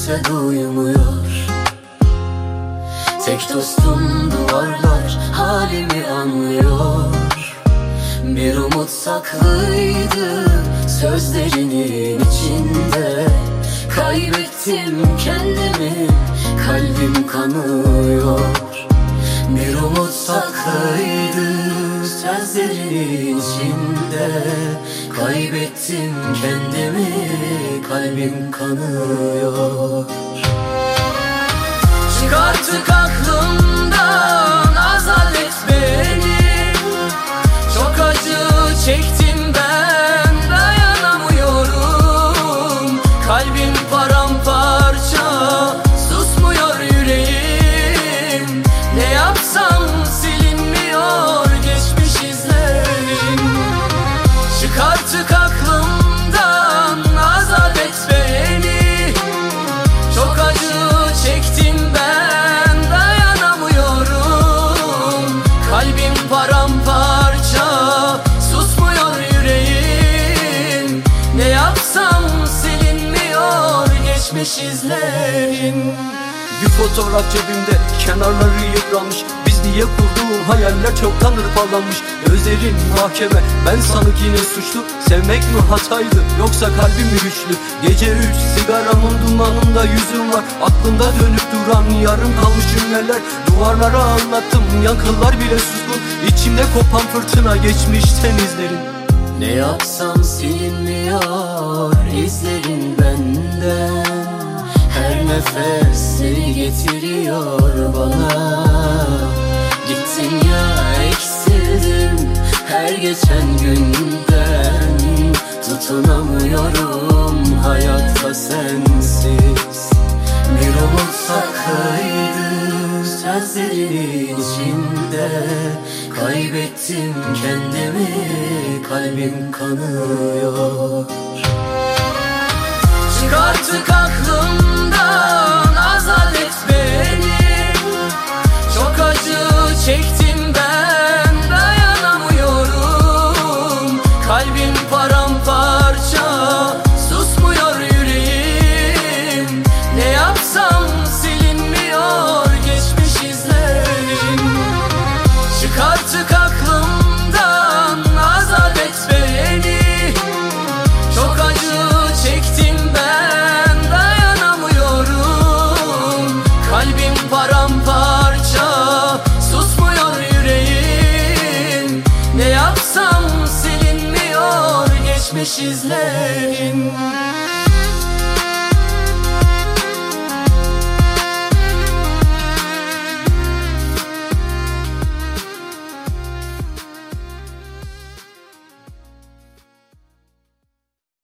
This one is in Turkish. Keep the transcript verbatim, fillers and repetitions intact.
kimse duymuyor. Tek dostum duvarlar halimi anlıyor. Bir umut saklıydı sözlerinin içinde. Kaybettim kendimi, kalbim kanıyor. Bir umut saklıydı sözlerinin içinde. Kaybettim kendimi, kalbim kanıyor. Çık artık aklımdan, azat et beni. Çok acı çektim ben, dayanamıyorum. Kalbim paramparça, susmuyor yüreğim. Ne yapsam silinmiyor geçmiş izlerim. Çık artık aklımdan, azat et beni. Çok acı çektim ben, dayanamıyorum. Kalbim paramparça, susmuyor yüreğim. Ne yapsam silinmiyor geçmiş izlerim. Bir fotoğraf cebimde, kenarları yıpranmış. Biz diye kurduğum hayaller çoktan hırpalanmış. Gözlerin mahkeme, ben sanık yine suçlu. Sevmek mi hataydı, yoksa kalbim mi güçlü? Gece üç, sigaramın dumanında yüzüm var. Aklımda dönüp duran yarım kalmış cümleler. Duvarlara anlattım, yankılar bile suskun. İçimde kopan fırtına, geçmişten izlerin. Ne yapsam silinmiyor izlerin benden. Her nefes seni getiriyor bana. Gittin ya, eksildim her geçen günden. Tutunamıyorum hayatta sensiz. Bir umut saklıydı sözlerin içinde. Kaybettim kendimi, kalbim kanıyor. Çık artık aklımdan, azat et beni. Çok acı çektim ben, dayanamıyorum. Kalbim paramparça, susmuyor yüreğim. Ne yapsam silinmiyor geçmiş izlerim. Çık artık aklımdan, azat et beni. Çok acı çektim ben, dayanamıyorum. Kalbim paramparça, susmuyor yüreğim. Ne yapsam silinmiyor geçmiş izlerim.